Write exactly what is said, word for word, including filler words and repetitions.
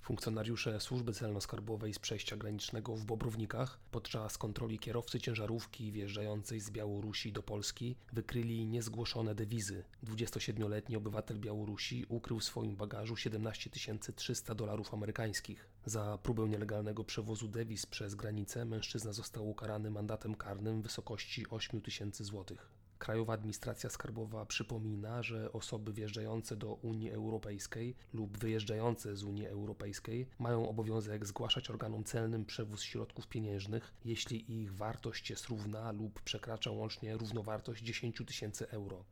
Funkcjonariusze Służby Celno-Skarbowej z przejścia granicznego w Bobrownikach podczas kontroli kierowcy ciężarówki wjeżdżającej z Białorusi do Polski wykryli niezgłoszone dewizy. dwudziestosiedmioletni obywatel Białorusi ukrył w swoim bagażu siedemnaście tysięcy trzysta dolarów amerykańskich. Za próbę nielegalnego przewozu dewiz przez granicę mężczyzna został ukarany mandatem karnym w wysokości ośmiu tysięcy złotych. Krajowa Administracja Skarbowa przypomina, że osoby wjeżdżające do Unii Europejskiej lub wyjeżdżające z Unii Europejskiej mają obowiązek zgłaszać organom celnym przewóz środków pieniężnych, jeśli ich wartość jest równa lub przekracza łącznie równowartość dziesięć tysięcy euro.